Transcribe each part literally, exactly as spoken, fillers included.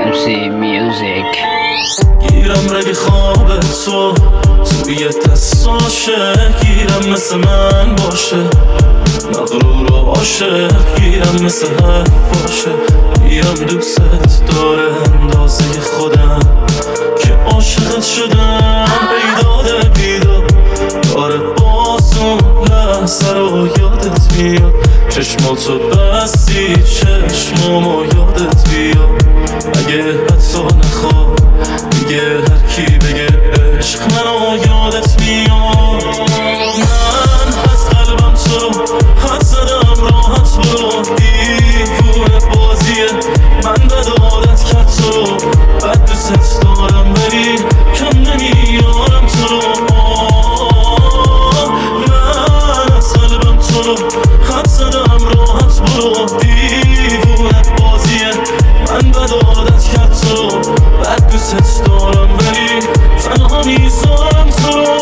ام سی Music. گیرم رگ خواب تو توی دستاشه، گیرم مثل من باشه، مغرور و عاشق، گیرم مثل حرف باشه، گیرم دوست داره اندازه خودم که عاشقت شدم. بیداد بیداد داره باز اون لحظه رو یادت میاد، چشماتو بستی چشمامو یادت بیاد. اگه حتی نخواد دیگه هر کی بگه عشق منو یادت میاد. من از قلبم تو خط زدم، راحت برو، دیوونه بازیه، من بد عادت کرد تو، بد دوست دارم ولی کم نمیارم تو رو. من از قلبم تو خط زدم، راحت برو، دیوونه بازیه، من بد عادت کرد تو، بد دوست دارم ولی تنها میذارم تو رو.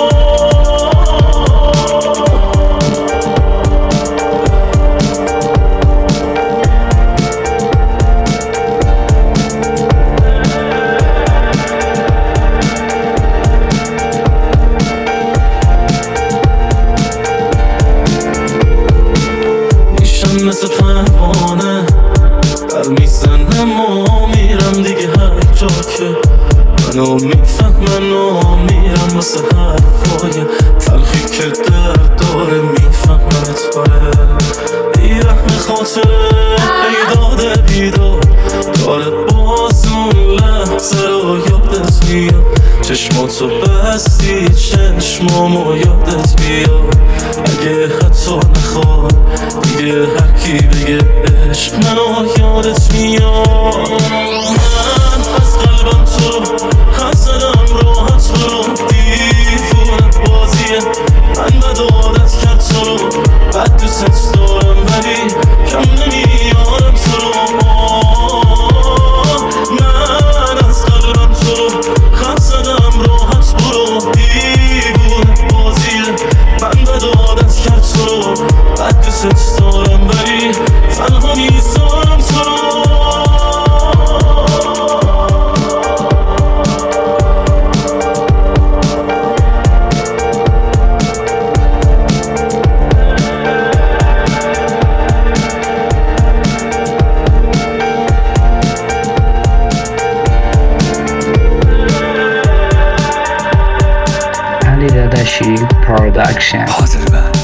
میشم مثل پروانه در میزنم و میرم دیگه هر جا که منو میفهمن و میرم واسه حرفای تلخی که درد داره، میفهمنت آره. بیرحم خاطره بیداد بیداد داره باز اون لحظه رو یادت میاد، چشماتو بستی چشمامو یادت بیاد. اگه حتی نخواد دیگه هر کی بگه عشق منو یادت میاد. من از قلبم تو خط زدم، راحت برو، دیوونه بازیه، من بد عادت کرد تو، بد دوست دارم ولی کم نمیارم تو رو. من از قلبم تو خط زدم، راحت برو، دیوونه بازیه، من بد عادت کرد تو، بد دوست دارم ولی تنها میذارم تو رو. علی داداشی پروداکشن. حاضر